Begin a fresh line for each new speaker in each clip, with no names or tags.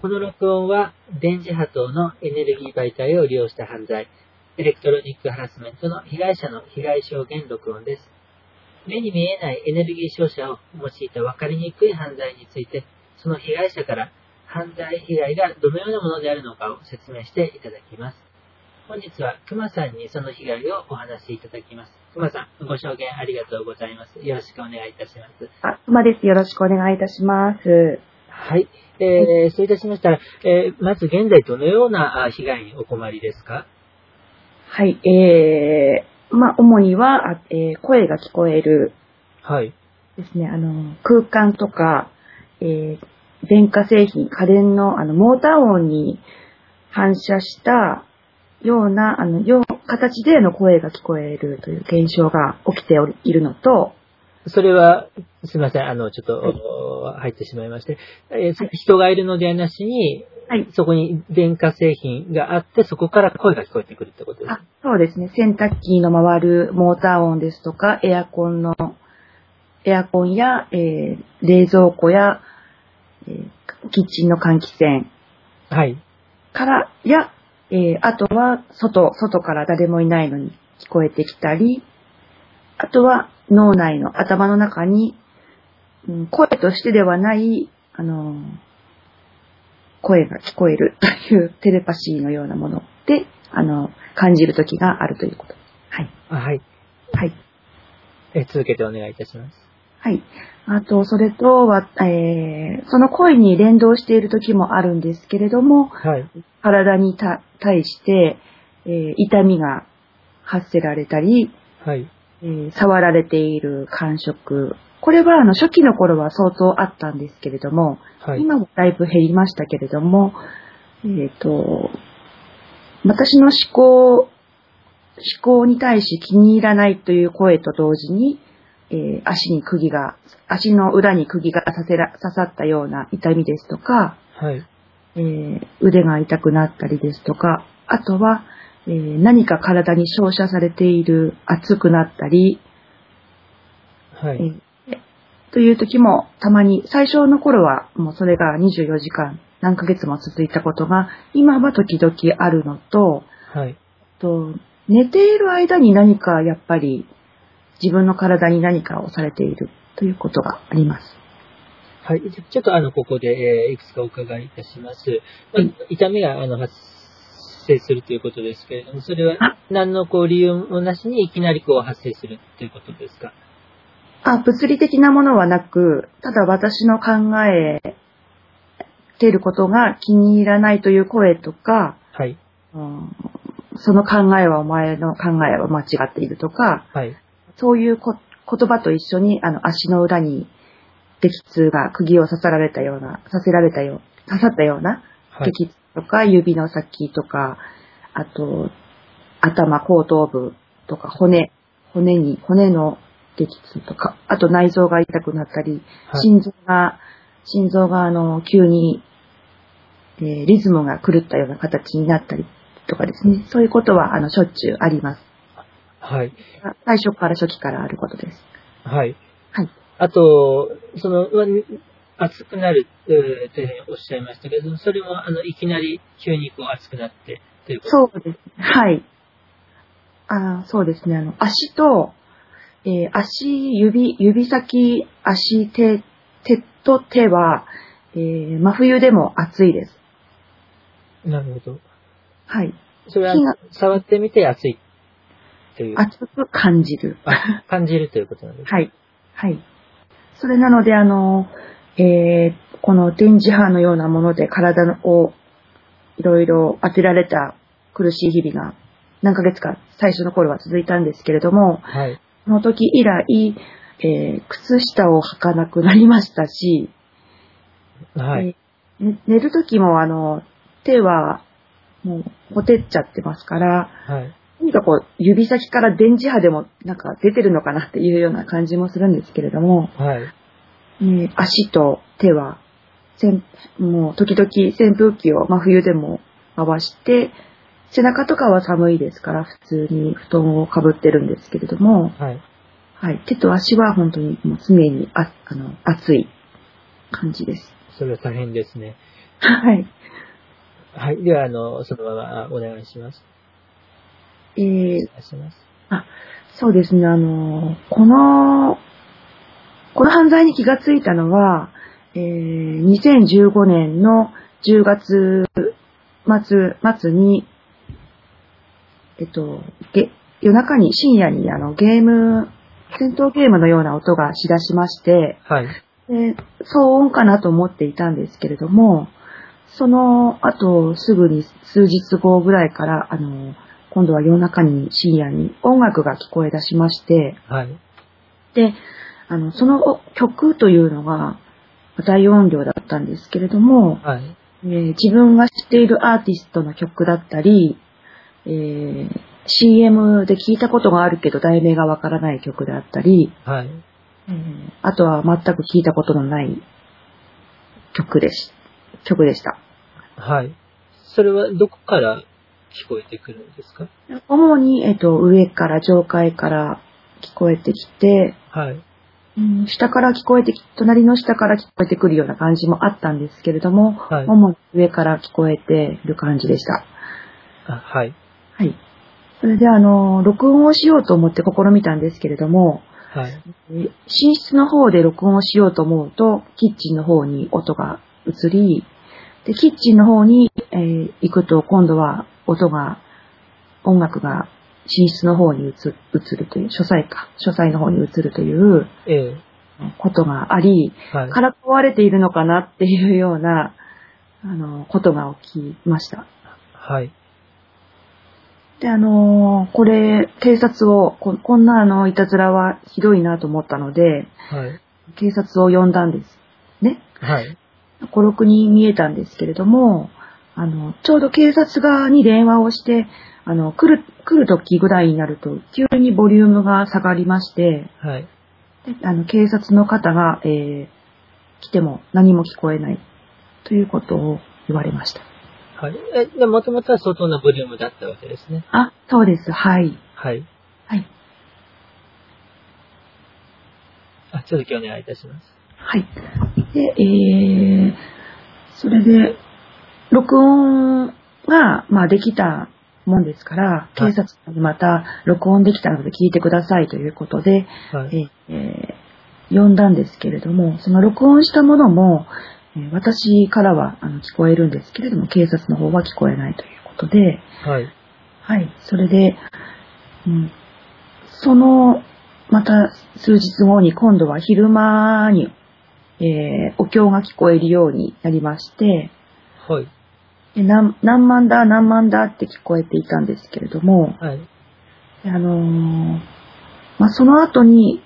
この録音は電磁波等のエネルギー媒体を利用した犯罪、エレクトロニックハラスメントの被害者の被害証言録音です。目に見えないエネルギー照射を用いた分かりにくい犯罪について、その被害者から犯罪被害がどのようなものであるのかを説明していただきます。本日は熊さんにその被害をお話しいただきます。熊さん、ご証言ありがとうございます。よろしくお願いいたします。
熊です。よろしくお願いいたします。
はい。そういたしましたら、まず現在どのような被害にお困りですか？
はい。主には、声が聞こえる。
はい。
ですね。空間とか、電化製品、家電の、モーター音に反射したような、形での声が聞こえるという現象が起きているのと、
それは、すみません、ちょっと、入ってしまいまして、人がいるのではなしに、はい、そこに電化製品があって、そこから声が聞こえてくるってことですか？
そうですね。洗濯機の回るモーター音ですとか、エアコンや、冷蔵庫や、キッチンの換気扇。
はい。
からや、あとは外から誰もいないのに聞こえてきたり、あとは脳内の頭の中に、声としてではない、声が聞こえるというテレパシーのようなもので、感じる時があるということ。はい。
はい。
はい。
続けてお願いいたします。
はい。あと、それとは、その声に連動している時もあるんですけれども、
はい。
体に対して、痛みが発せられたり、
はい。
触られている感触。これは初期の頃は相当あったんですけれども、はい、今もだいぶ減りましたけれども、私の思考に対し気に入らないという声と同時に、足の裏に釘が刺さったような痛みですとか、
はい。
腕が痛くなったりですとか、あとは、何か体に照射されている、熱くなったり、
はい。
という時もたまに、最初の頃はもうそれが24時間何ヶ月も続いたことが、今は時々あるのと、
はい。
寝ている間に何かやっぱり自分の体に何かをされているということがあります。
はい。ちょっとここで、いくつかお伺いいたします。痛みが発生するということですけれども、それは何の理由もなしにいきなり発生するということですか？
物理的なものはなく、ただ私の考えていることが気に入らないという声とか、
はい。
そのお前の考えは間違っているとか、
はい。
そういう言葉と一緒に、足の裏に激痛が釘を刺さったような激痛とか、指の先とか、あと、後頭部とか、骨の激痛とか、あと内臓が痛くなったり、はい、心臓が急に、リズムが狂ったような形になったりとかですね。そういうことはしょっちゅうあります。
はい。
初期からあることです。
はい。
はい。
あと、熱くなるというふうにおっしゃいましたけど、それもいきなり急に熱くなってということ
そうです。はい。そうですね。足と、指先、足、手と手は、真冬でも暑いです。
なるほど。
はい。
それは触ってみて暑いという。
暑く感じる。
感じるということなんですか？
はい。はい。それなので、この電磁波のようなもので体をいろいろ当てられた苦しい日々が何ヶ月か最初の頃は続いたんですけれども、
はい。
その時以来、靴下を履かなくなりましたし、
はい。
寝る時も手はもうほてっちゃってますから、
はい。
何か指先から電磁波でもなんか出てるのかなっていうような感じもするんですけれども、
はい。
足と手は、もう時々扇風機を真冬でも回して、背中とかは寒いですから普通に布団をかぶってるんですけれども、
はい。
はい。手と足は本当にもう常に暑い感じです。
それは大変ですね。
はい。
はい。では、そのままお願いします。お願いします。
そうですね、この犯罪に気がついたのは、2015年の10月末に、夜中に深夜に戦闘ゲームのような音がしだしまして、
はい。
で、騒音かなと思っていたんですけれども、その後すぐに数日後ぐらいから、今度は夜中に深夜に音楽が聞こえ出しまして、
はい。
で、その曲というのが大音量だったんですけれども、
はい。
自分が知っているアーティストの曲だったり、CM で聞いたことがあるけど題名がわからない曲であったり、
はい。
あとは全く聞いたことのない曲でした。
はい。それはどこから聞こえてくるんですか？
主に、上から上階から聞こえてきて、
はい。
下から隣の下から聞こえてくるような感じもあったんですけれども、
はい。
主に上から聞こえている感じでした。
はい。
はい。それで録音をしようと思って試みたんですけれども、
はい。
寝室の方で録音をしようと思うと、キッチンの方に音が移り、で、キッチンの方に、行くと今度は音楽が寝室の方に移るという、書斎の方に移るということがあり、
はい。
から壊れているのかなっていうような、ことが起きました。
はい。
で、これ、警察を、こんないたずらはひどいなと思ったので、
はい。
警察を呼んだんです。ね。
はい。
5、6人見えたんですけれども、ちょうど警察側に電話をして、来る時ぐらいになると、急にボリュームが下がりまして、
はい。
で警察の方が、来ても何も聞こえないということを言われました。
はい。で、もともとは相当なボリュームだったわけですね。
そうです。はい。
はい。
はい。
続きお願いいたします。
はい。で、それで、録音が、できたもんですから、警察にまた録音できたので聞いてくださいということで、
はい。
呼んだんですけれども、その録音したものも、私からは聞こえるんですけれども、警察の方は聞こえないということで、
はい。
はい。それで、また数日後に今度は昼間に、お経が聞こえるようになりまして、
はい。
何万だ何万だって聞こえていたんですけれども、
はい。
その後に、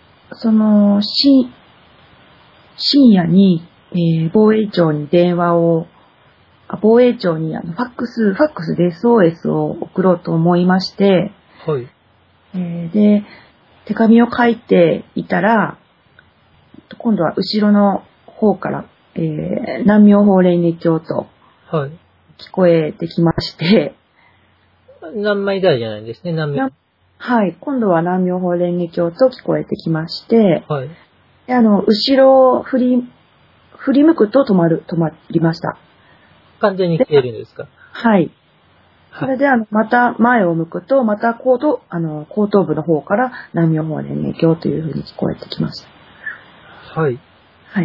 深夜に、防衛庁に防衛庁にファックスで SOS を送ろうと思いまして、
はい。
で、手紙を書いていたら、今度は後ろの方から、南明法蓮華経と
はい。
聞こえてきまして、
何枚台じゃないんですね、
はい、今度は南明法蓮華経と聞こえてきまして、
はい。
で後ろを振り向くと止まりました。
完全に消えるんですか？
はい。それでまた前を向くと、また後頭部の方から南明法蓮華経という風に聞こえてきました。
はい。
はい。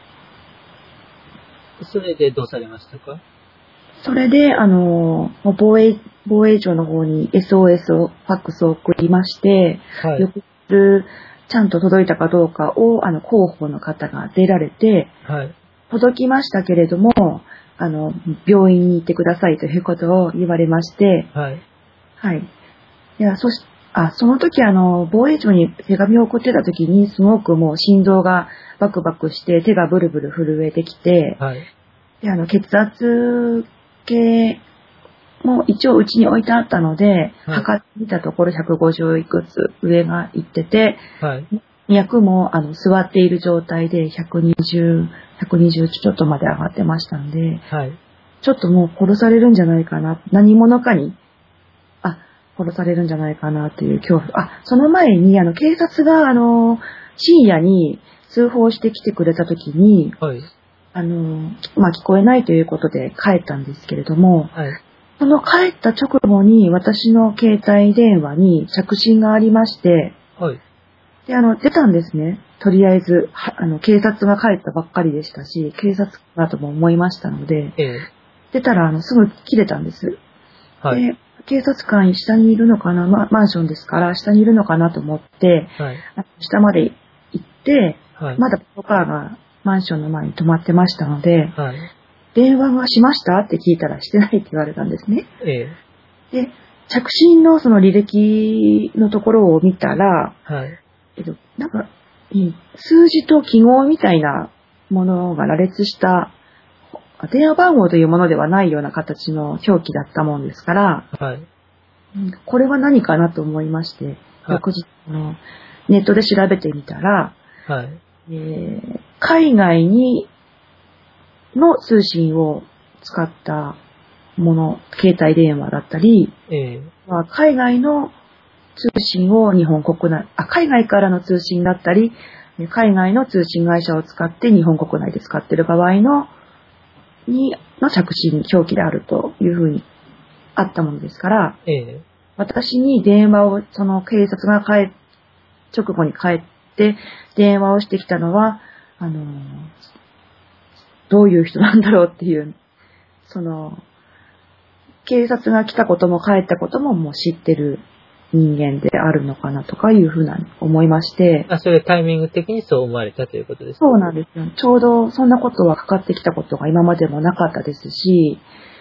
それでどうされましたか？
それで、防衛庁の方に SOS を、ファックスを送りまして、
はい。
翌日、ちゃんと届いたかどうかを、広報の方が出られて、
はい。
届きましたけれども、病院に行ってくださいということを言われまして、
はい。
はい。いや、その時防衛庁に手紙を送ってた時に、すごくもう心臓がバクバクして、手がブルブル震えてきて、
はい。
で、血圧計も一応うちに置いてあったので、
はい、
測ってみたところ150いくつ上がいってて、
はい、
脈も座っている状態で120ちょっとまで上がってましたんで、
はい、
ちょっともう殺されるんじゃないかな、何者かに、殺されるんじゃないかなという恐怖。その前に警察が深夜に通報してきてくれた時に、
はい、
聞こえないということで帰ったんですけれども、
はい。
その帰った直後に私の携帯電話に着信がありまして、
はい。
で、出たんですね。とりあえず、警察が帰ったばっかりでしたし、警察だとも思いましたので、出たら、すぐ切れたんです。
はい。
で、警察官下にいるのかな、マンションですから、下にいるのかなと思って、
はい。
下まで行って、
はい。
まだパトカーがマンションの前に止まってましたので、
はい。
電話はしましたって聞いたらしてないって言われたんですね。
で、
着信のその履歴のところを見たら、
はい。
なんか、数字と記号みたいなものが羅列した電話番号というものではないような形の表記だったもんですから、
はい。
これは何かなと思いまして、
はい。
翌日ネットで調べてみたら、
はい。
海外の通信を使ったもの、携帯電話だったり、海外の通信を海外からの通信だったり、海外の通信会社を使って日本国内で使っている場合の着信表記であるというふうにあったものですから、私に電話を、その警察が直後に帰って電話をしてきたのは、どういう人なんだろうっていう、警察が来たことも帰ったことももう知ってる人間であるのかなとかいうふうな思いまして。
それタイミング的にそう思われたということですか？
そうなんですよ。ちょうどそんなことはかかってきたことが今までもなかったですし、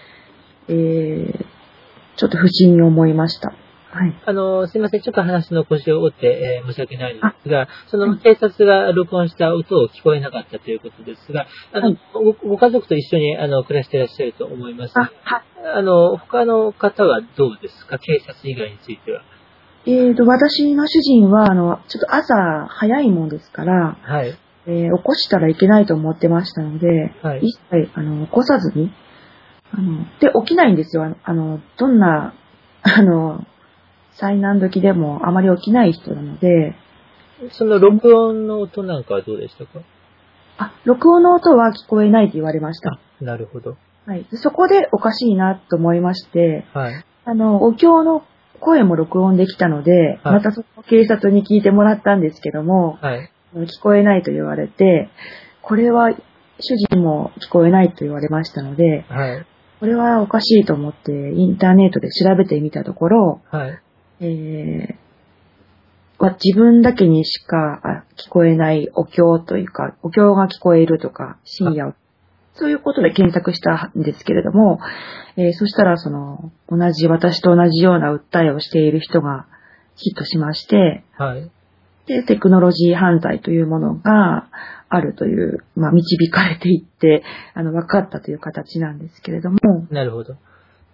ちょっと不審に思いました。はい。
すいません。ちょっと話の腰を折って、申し訳ないのですが、その警察が録音した音を聞こえなかったということですが、ご家族と一緒に暮らしていらっしゃると思います。
はい。
他の方はどうですか？警察以外については。
私の主人は、ちょっと朝早いもんですから、
はい。
起こしたらいけないと思ってましたので、
はい。
一切、起こさずに、で、起きないんですよ。どんな、災難時でもあまり起きない人なので。
その録音の音なんかはどうでしたか？
録音の音は聞こえないと言われました。
なるほど。
はい。そこでおかしいなと思いまして、
はい。
お経の声も録音できたので、
はい、
またその警察に聞いてもらったんですけども、
はい、
聞こえないと言われて、これは主人も聞こえないと言われましたので、
はい、
これはおかしいと思ってインターネットで調べてみたところ、
はい、
自分だけにしか聞こえないお経というか、お経が聞こえるとか、深夜、そういうことで検索したんですけれども、そしたら私と同じような訴えをしている人がヒットしまして、
はい、
で、テクノロジー犯罪というものがあるという、導かれていって、分かったという形なんですけれども。
なるほど。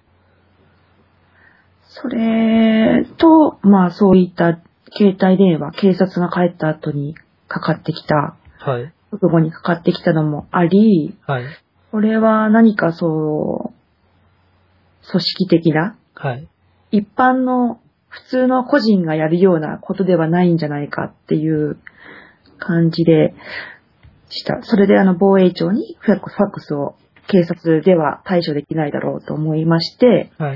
それと、そういった携帯電話、警察が帰った後にかかってきた、
はい。
直後にかかってきたのもあり、
はい。
これは何か組織的な、
はい。
一般の普通の個人がやるようなことではないんじゃないかっていう感じでした。それで防衛庁にファックスを警察では対処できないだろうと思いまして、
はい。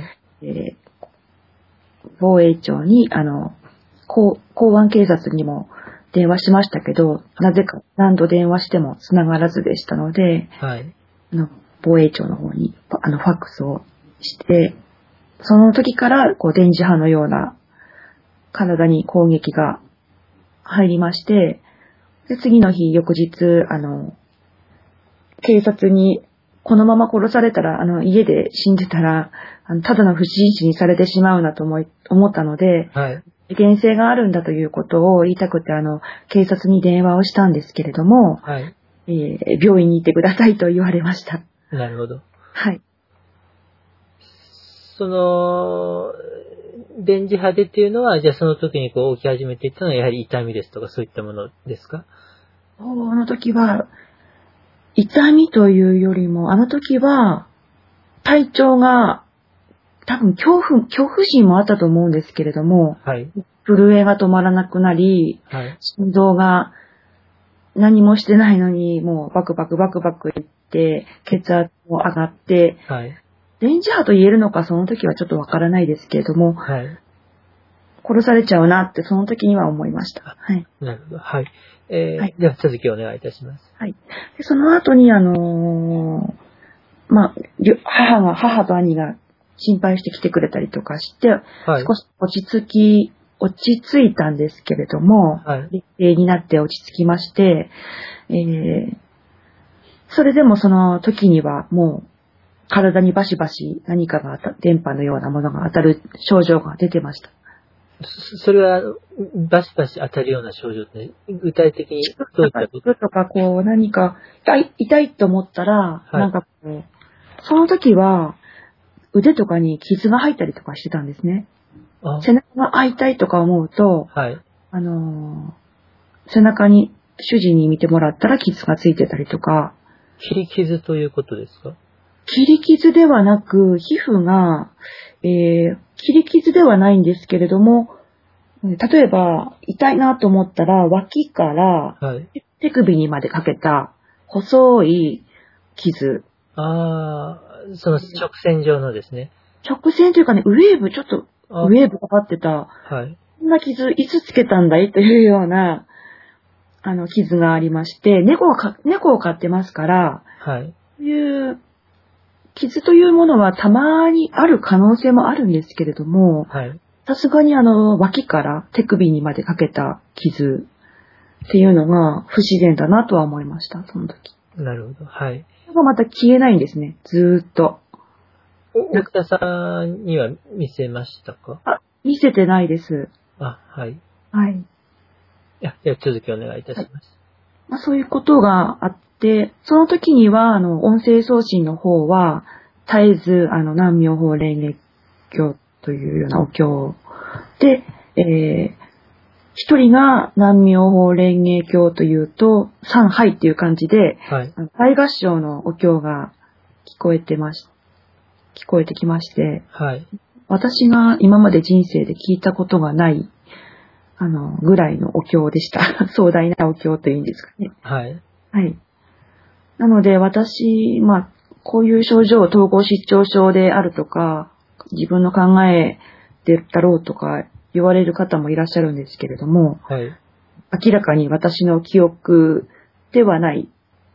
防衛庁に公安警察にも電話しましたけど、なぜか何度電話しても繋がらずでしたので、
はい。
防衛庁の方にファックスをして、その時から電磁波のような体に攻撃が入りまして、で次の日、翌日、警察にこのまま殺されたら、家で死んでたら、ただの不審死にされてしまうなと思ったので、
はい。
危険性があるんだということを言いたくて、警察に電話をしたんですけれども、
はい。
病院に行ってくださいと言われました。
なるほど。
はい。
電磁波でっていうのは、じゃあその時に起き始めていったのは、やはり痛みですとかそういったものですか？
時は、痛みというよりも、時は、体調が、多分恐怖心もあったと思うんですけれども、
はい。
震えが止まらなくなり、
はい。
心臓が何もしてないのに、もうバクバクいって、血圧も上がって、
はい。
電磁波と言えるのかその時はちょっとわからないですけれども、
はい。
殺されちゃうなってその時には思いました。はい。
なるほど。はい。
はい。
では続きをお願いいたします。
はい。でその後にまあ、母と兄が心配して来てくれたりとかして、
はい。
少し落ち着いたんですけれども、
はい。
劣勢になって落ち着きまして、それでもその時にはもう体にバシバシ何かが電波のようなものが当たる症状が出てました。
それは、バシバシ当たるような症状って、具体的にどういったこと
とかこう何か痛いと思ったら、
はい。
なんかこう、その時は腕とかに傷が入ったりとかしてたんですね。背中が痛いとか思うと、
はい。
背中に主人に見てもらったら傷がついてたりとか。
切り傷ということですか？
切り傷ではなく、皮膚が、切り傷ではないんですけれども、例えば痛いなと思ったら脇から手首にまでかけた細い傷。
ああ、その直線状のですね。
直線というかね、ウェーブかかってた。
はい。
こんな傷いつつけたんだいというような、傷がありまして、猫を飼ってますから、
はい。
そういう傷というものはたまにある可能性もあるんですけれども、
はい。
さすがに脇から手首にまでかけた傷っていうのが不自然だなとは思いました、その時。
なるほど。はい。
それがまた消えないんですね、ずーっと。
奥田さんには見せましたか？
見せてないです。
はい。
はい。
では続きお願いいたします。
まあ、そういうことがあって、その時には、音声送信の方は、絶えず、南妙法蓮華経というようなお経で、一人が南妙法蓮華経というと、三杯っていう感じで、
はい。
大合唱のお経が聞こえてきまして、
はい。
私が今まで人生で聞いたことがない、ぐらいのお経でした。壮大なお経というんですかね。
はい。
はい。なので私、こういう症状、統合失調症であるとか、自分の考えでだろうとか言われる方もいらっしゃるんですけれども、
はい。
明らかに私の記憶ではない、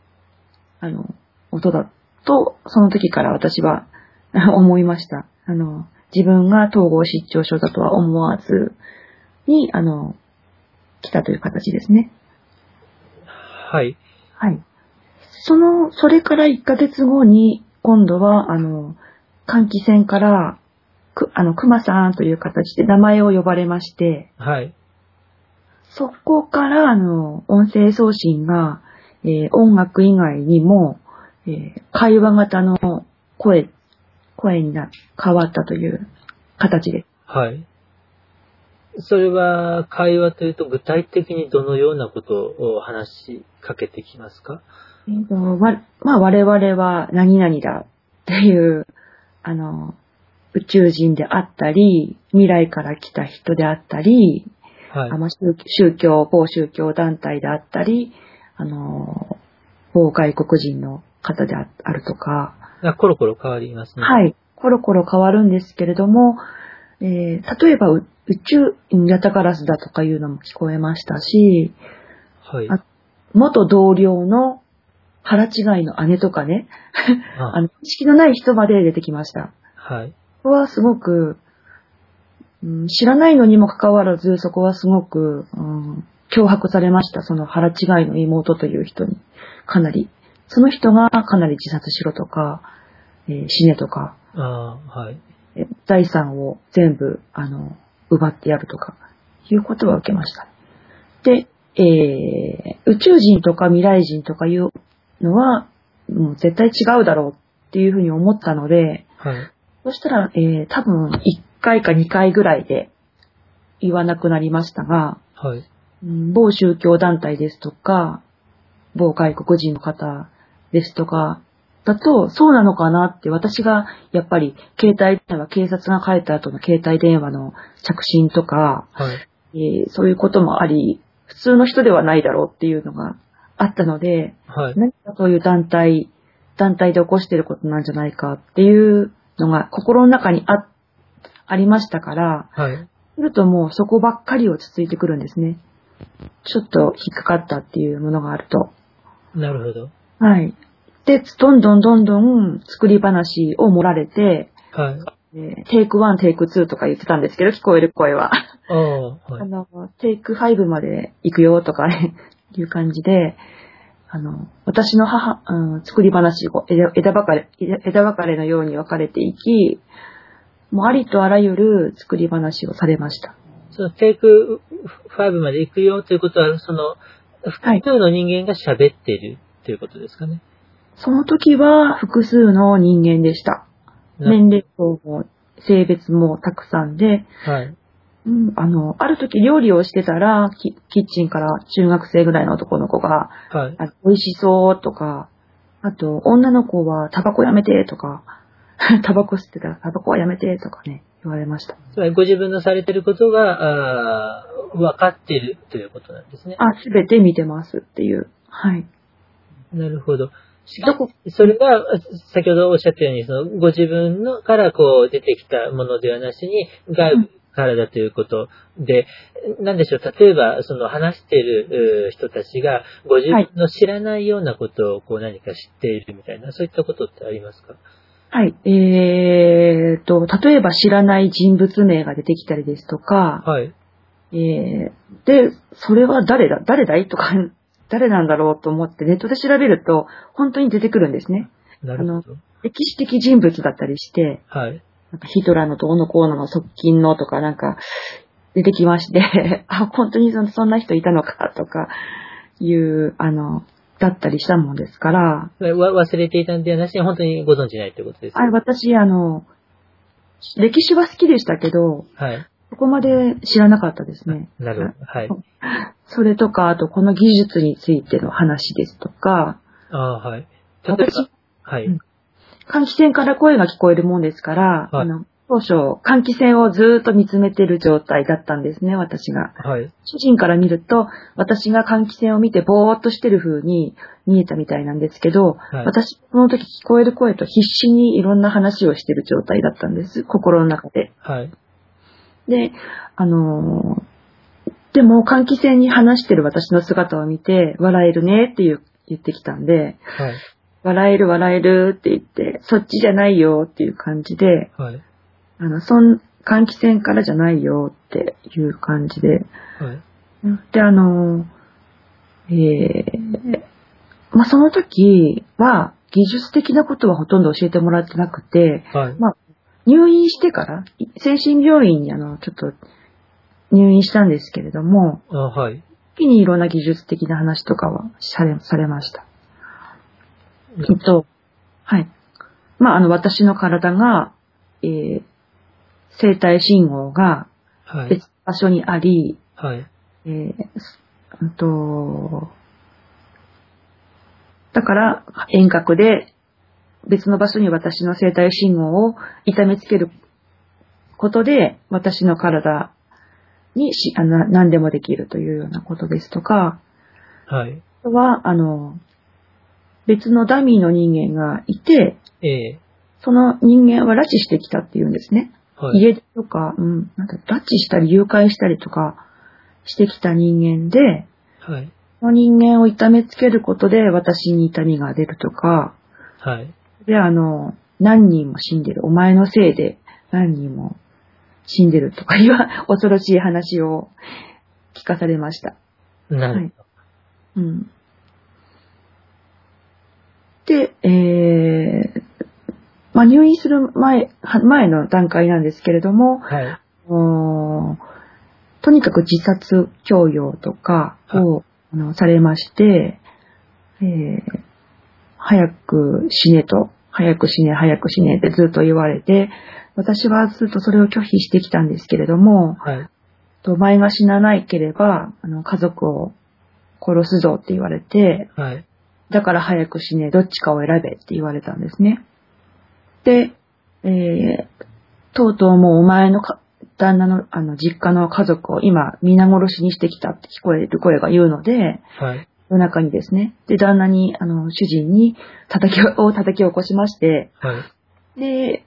音だと、その時から私は思いました。自分が統合失調症だとは思わずに、来たという形ですね。
はい。
はい。それから1ヶ月後に、今度は、換気扇から、熊さんという形で名前を呼ばれまして、
はい。
そこから、音声送信が、音楽以外にも、会話型の声に変わったという形です。
はい。それは、会話というと具体的にどのようなことを話しかけてきますか？
我々は何々だっていう、宇宙人であったり、未来から来た人であったり、
はい。
某宗教団体であったり、某外国人の方であるとか。
コロコロ変わりますね。
はい。コロコロ変わるんですけれども、例えば宇宙ヤタガラスだとかいうのも聞こえましたし、
はい。
元同僚の腹違いの姉とかね、意識のない人まで出てきました。
はい。
ここはすごく、知らないのにもかかわらず、そこはすごく、脅迫されました。その腹違いの妹という人に、かなり。その人がかなり自殺しろとか、死ねとか、
はい。
財産を全部、奪ってやるとか、いうことは受けました。で、宇宙人とか未来人とかいうのは、もう絶対違うだろうっていうふうに思ったので、
はい。
そしたら、多分1回か2回ぐらいで言わなくなりましたが、
はい。
某宗教団体ですとか、某外国人の方ですとか、だと、そうなのかなって私が、やっぱり、警察が帰った後の携帯電話の着信とか、
はい。
そういうこともあり、普通の人ではないだろうっていうのがあったので、
はい。
何かそういう団体で起こしていることなんじゃないかっていうのが心の中にありましたから、
はい。
するともうそこばっかり落ち着いてくるんですね。ちょっと引っかかったっていうものがあると。
なるほど。
はい。で、どんどん作り話を盛られて、
はい。
テイク1、テイク2とか言ってたんですけど、聞こえる声は。
ああ、はい。
テイク5まで行くよとかね、いう感じで、私の作り話を枝分かれのように分かれていき、もうありとあらゆる作り話をされました。
そのテイク5まで行くよということは、複数の人間が喋っているということですかね。
その時は複数の人間でした。年齢層も性別もたくさんで、
はい。
ある時料理をしてたら、キッチンから中学生ぐらいの男の子が、
はい。
美味しそうとか、あと、女の子はタバコやめてとか、タバコ吸ってたらタバコはやめてとかね、言われました。
つまりご自分のされていることが、分かっているということなんですね。
すべて見てますっていう。はい。
なるほど。それが、先ほどおっしゃったように、ご自分のから出てきたものではなしに、外部からだということで、なんでしょう、例えば、話している人たちが、ご自分の知らないようなことを何か知っているみたいな、そういったことってありますか？
はい。例えば知らない人物名が出てきたりですとか、
はい。
で、それは誰だいとか、誰なんだろうと思ってネットで調べると、本当に出てくるんですね。
なるほど。
歴史的人物だったりして、
はい。
なんかヒトラーのどうのこうのの側近のとかなんか出てきまして、本当にそんな人いたのかとかいう、だったりしたもんですから。
忘れていたんではなしに本当にご存知ないということですか？
私、歴史は好きでしたけど、
はい。
そこまで知らなかったですね。
なるほど。はい。
それとか、あとこの技術についての話ですとか、
はい。例えば、はい。
換気扇から声が聞こえるもんですから、
はい、
当初、換気扇をずっと見つめている状態だったんですね、私が。
はい。
主人から見ると、私が換気扇を見てぼーっとしてる風に見えたみたいなんですけど、
はい、
私、その時聞こえる声と必死にいろんな話をしている状態だったんです、心の中で。
はい。
で、でも換気扇に話してる私の姿を見て、笑えるねって言ってきたんで、
はい。
笑えるって言って、そっちじゃないよっていう感じで、
はい。
換気扇からじゃないよっていう感じで、
はい。
で、その時は技術的なことはほとんど教えてもらってなくて、
はい。
入院してから、精神病院にちょっと入院したんですけれども、
はい。
時にいろんな技術的な話とかはされました。はい。私の体が、生体信号が別場所にあり、
はい。
だから遠隔で別の場所に私の生体信号を痛めつけることで、私の体に何でもできるというようなことですとか、
はい。
あとは、別のダミーの人間がいて、その人間は拉致してきたっていうんですね。はい、家出とか、拉致したり誘拐したりとかしてきた人間で、
はい、
その人間を痛めつけることで私に痛みが出るとか、
はい、
で、何人も死んでる。お前のせいで何人も死んでるとかいう恐ろしい話を聞かされました。
なるほど。
で、入院する前の段階なんですけれども、
はい、
とにかく自殺強要とかを、されまして、早く死ねってずっと言われて、私はずっとそれを拒否してきたんですけれども、
はい、
お前が死なないければ、家族を殺すぞって言われて、
はい、
だから早く死ね、どっちかを選べって言われたんですね。で、とうとうもうお前の旦那の実家の家族を今皆殺しにしてきたって聞こえる声が言うので、
はい、
夜中にですね。で、旦那に、主人に叩き起こしまして、
はい。
で、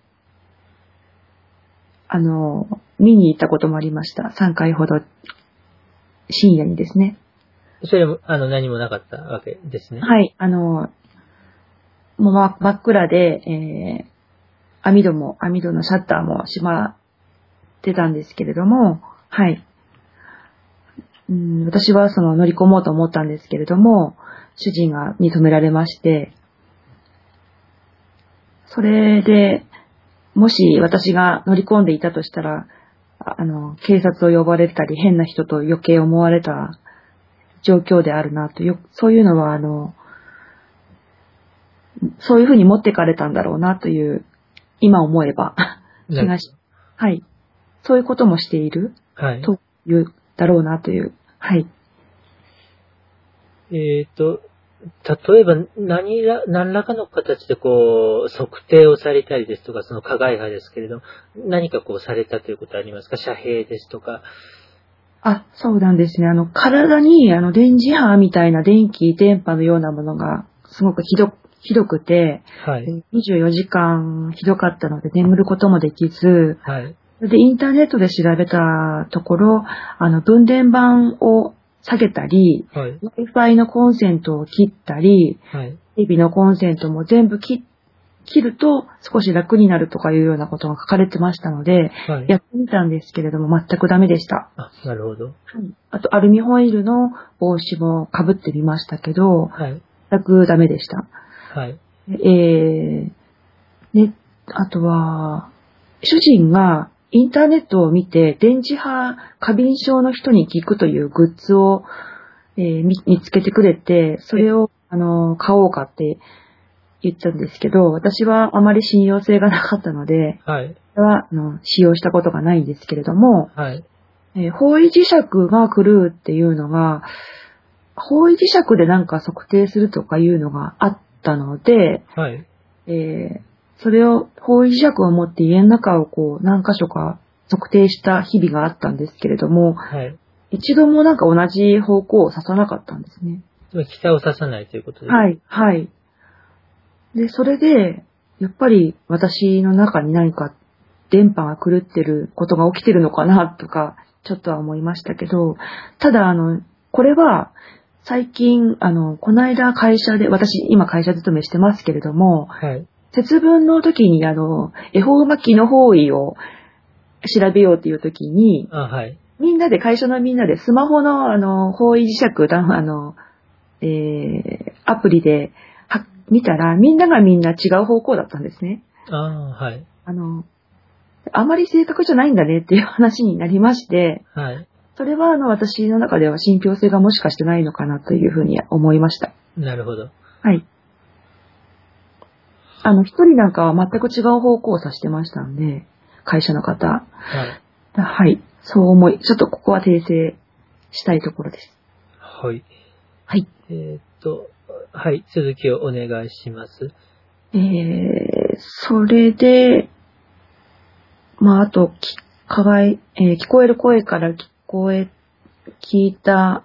見に行ったこともありました。3回ほど、深夜にですね。
それも、何もなかったわけですね。
はい、もう真っ暗で、網戸のシャッターも閉まってたんですけれども、はい。私は乗り込もうと思ったんですけれども、主人が認められまして、それで、もし私が乗り込んでいたとしたら、警察を呼ばれたり、変な人と余計思われた状況であるなと、そういうのは、そういうふうに持ってかれたんだろうなという、今思えば、はい。そういうこともしている、
はい。
という、だろうなという、はい。
例えば何らかの形で測定をされたりですとか、その加害派ですけれども、何かされたということはありますか？遮蔽ですとか。
そうなんですね。体に、電磁波みたいな電気、電波のようなものが、すごくひどくて、
はい。
24時間ひどかったので眠ることもできず、
はい。
で、インターネットで調べたところ、分電盤を下げたり、
はい。
Wi-Fi のコンセントを切ったり、
はい。
テレビのコンセントも全部切ると少し楽になるとかいうようなことが書かれてましたので、
はい。
やってみたんですけれども全くダメでした。
なるほど。
あと、アルミホイルの帽子も被ってみましたけど、
はい。
全くダメでした。
はい。
ね、あとは、主人がインターネットを見て、電磁波過敏症の人に効くというグッズを、見つけてくれて、それを、買おうかって言ったんですけど、私はあまり信用性がなかったので、
はい。
それは使用したことがないんですけれども、
はい。
方位磁石が狂うっていうのが、方位磁石でなんか測定するとかいうのがあったので、
はい。
それを、方位磁石を持って家の中を何箇所か測定した日々があったんですけれども、
はい。
一度もなんか同じ方向を指さなかったんですね。
北を指さないということです。
はい、はい。で、それで、やっぱり私の中に何か電波が狂ってることが起きてるのかなとか、ちょっとは思いましたけど、ただこれは、最近、この間会社で、私今会社勤めしてますけれども、
はい。
節分の時に恵方巻きの方位を調べようっていう時に、
はい。
会社のみんなでスマホの方位磁石アプリで見たら、みんながみんな違う方向だったんですね。
はい。
あまり正確じゃないんだねっていう話になりまして、
はい。
それは私の中では信憑性がもしかしてないのかなというふうに思いました。
なるほど。
はい。一人なんかは全く違う方向を指してましたんで、会社の方。
はい。
はい。そう思い、ちょっとここは訂正したいところです。
はい。
はい。
はい。続きをお願いします。
それで、あと、聞こえる声から聞いた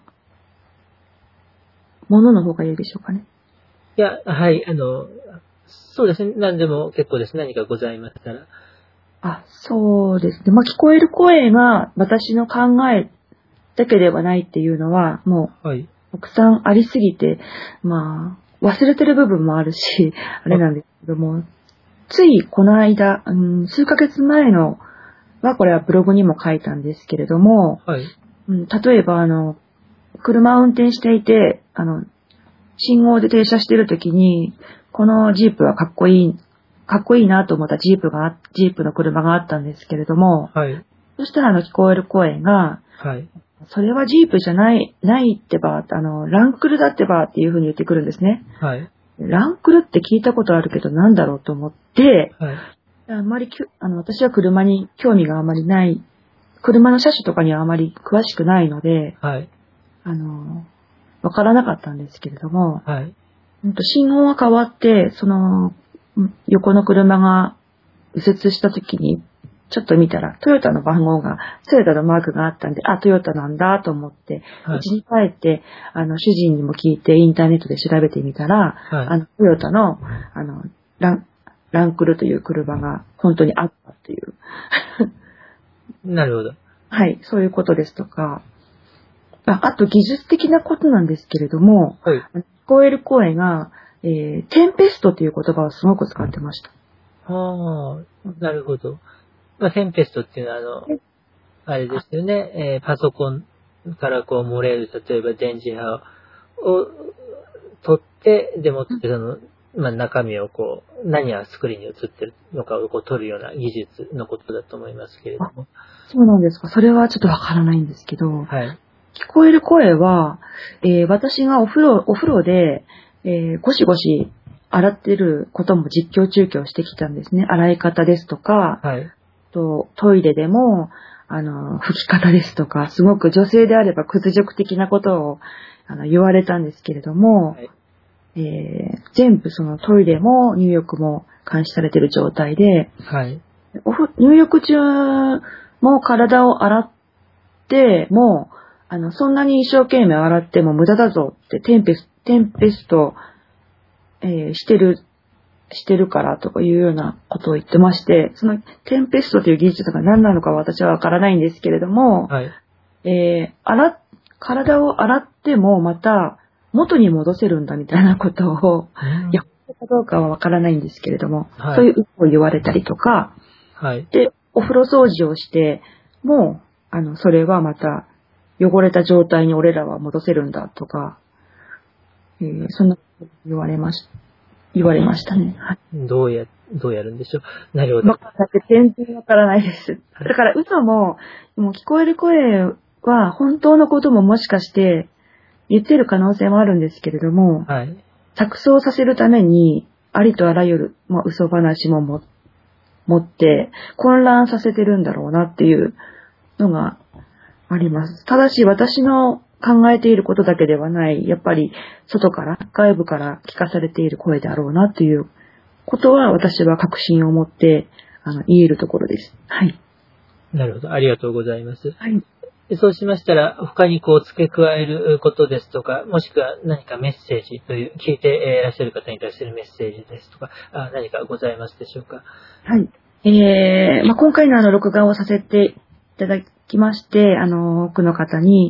ものの方がいいでしょうかね。
いや、はい。そうですね。何でも結構です。何かございましたら。
そうですね。聞こえる声が私の考えだけではないっていうのは、もう、たくさんありすぎて、忘れてる部分もあるし、あれなんですけども、ついこの間、数ヶ月前のこれはブログにも書いたんですけれども、
はい。
例えば車を運転していて、信号で停車しているときに、このジープはかっこいいなと思ったジープの車があったんですけれども、
はい。
そしたら聞こえる声が、
はい。
それはジープじゃないってば、ランクルだってばっていう風に言ってくるんですね。
はい。
ランクルって聞いたことあるけどなんだろうと思って、
はい。
あんまり私は車に興味があまりない、車の車種とかにはあまり詳しくないので、
はい。
わからなかったんですけれども、
はい。
信号が変わって、横の車が右折した時に、 ちょっと見たら、トヨタの番号が、トヨタのマークがあったんで、あ、トヨタなんだと思って、
はい。
家に帰って、主人にも聞いて、インターネットで調べてみたら、
はい。
トヨタの、ランクルという車が本当にあったという。
なるほど。
はい、そういうことですとか、あと技術的なことなんですけれども、
はい。
聞こえる声が、テンペストという言葉をすごく使ってました。
ああ、なるほど。まあ、テンペストっていうのは、あれですよね、パソコンからこう漏れる、例えば電磁波を取って、でもってまあ、中身をこう、何がスクリーンに映ってるのかをこう取るような技術のことだと思いますけれども。
そうなんですか。それはちょっとわからないんですけど、
はい。
聞こえる声は、私がお風呂で、ゴシゴシ洗ってることも実況中継をしてきたんですね。洗い方ですとか、
はい。
トイレでも、拭き方ですとか、すごく女性であれば屈辱的なことを言われたんですけれども、
はい。
全部そのトイレも入浴も監視されている状態で、
はい。
入浴中も体を洗っても、そんなに一生懸命洗っても無駄だぞってテンペスト、してるからとかいうようなことを言ってまして、そのテンペストという技術が何なのか私はわからないんですけれども、
はい。
体を洗ってもまた元に戻せるんだみたいなことを、いや、本当かどうかはわからないんですけれども、
はい。
そういう嘘を言われたりとか、
はい。
で、お風呂掃除をして、もう、それはまた汚れた状態に俺らは戻せるんだとか、そんなこと言われましたね。はい。
どうやるんでしょう。なるほど。
だって全然わからないです。だから嘘もう聞こえる声は本当のことももしかして言ってる可能性もあるんですけれども、
はい。
錯綜させるためにありとあらゆる、嘘話も持って混乱させてるんだろうなっていうのがあります。ただし私の考えていることだけではない、やっぱり外外部から聞かされている声であろうなということは私は確信を持って言えるところです。はい。
なるほど。ありがとうございます。
はい。
そうしましたら、他にこう付け加えることですとか、もしくは何かメッセージという、聞いていらっしゃる方に対するメッセージですとか、何かございますでしょうか。
はい。今回の録画をさせていただきまして、多くの方に、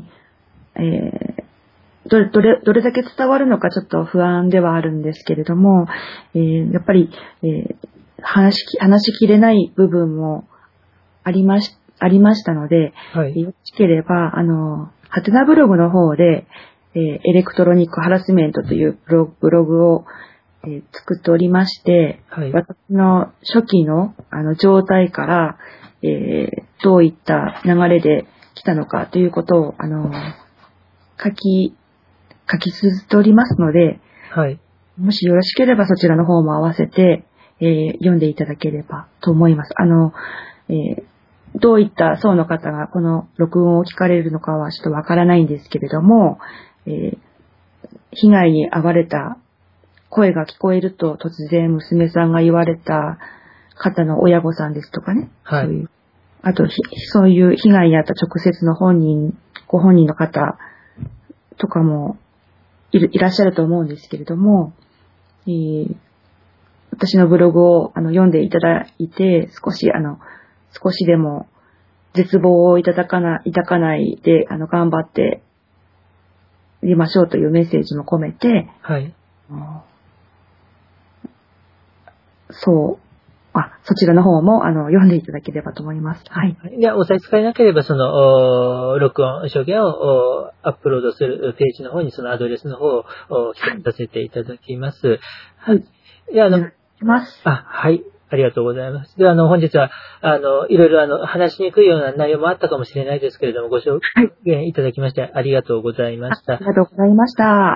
どれだけ伝わるのかちょっと不安ではあるんですけれども、やっぱり、話しきれない部分もありましたので、
はい。
よろしければ、ハテナブログの方で、エレクトロニックハラスメントというブログを、作っておりまして、
はい。
私の初期の状態から、どういった流れで来たのかということを、書き綴っておりますので、
はい。
もしよろしければそちらの方も合わせて、読んでいただければと思います。どういった層の方がこの録音を聞かれるのかはちょっとわからないんですけれども、被害に遭われた声が聞こえると突然娘さんが言われた方の親御さんですとかね。
はい。
そういう被害に遭った直接のご本人の方とかもいらっしゃると思うんですけれども、私のブログを読んでいただいて、少しでも絶望を抱かないで、頑張っていましょうというメッセージも込めて、
はい。
そちらの方も読んでいただければと思います。はい。
で、お差し支えなければ、録音証言をアップロードするページの方にそのアドレスの方を記載させていただきます。
はい。
で、
お願いします。
はい。ありがとうございます。で、本日は、いろいろ話しにくいような内容もあったかもしれないですけれども、ご証言いただきましてありがとうございました。
ありがとうございました。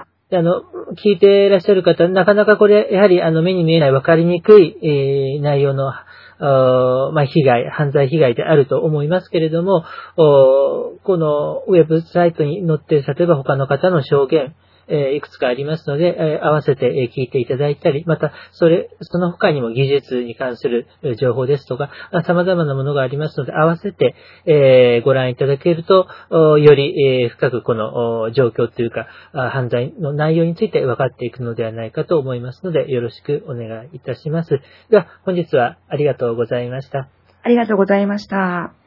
で、聞いていらっしゃる方、なかなかこれ、やはり目に見えないわかりにくい、内容の、犯罪被害であると思いますけれども、このウェブサイトに載っている、例えば他の方の証言、 いくつかありますので、合わせて聞いていただいたり、また、その他にも技術に関する情報ですとか、様々なものがありますので、合わせて、ご覧いただけると、より、深くこの状況というか、犯罪の内容について分かっていくのではないかと思いますので、よろしくお願いいたします。では、本日はありがとうございました。
ありがとうございました。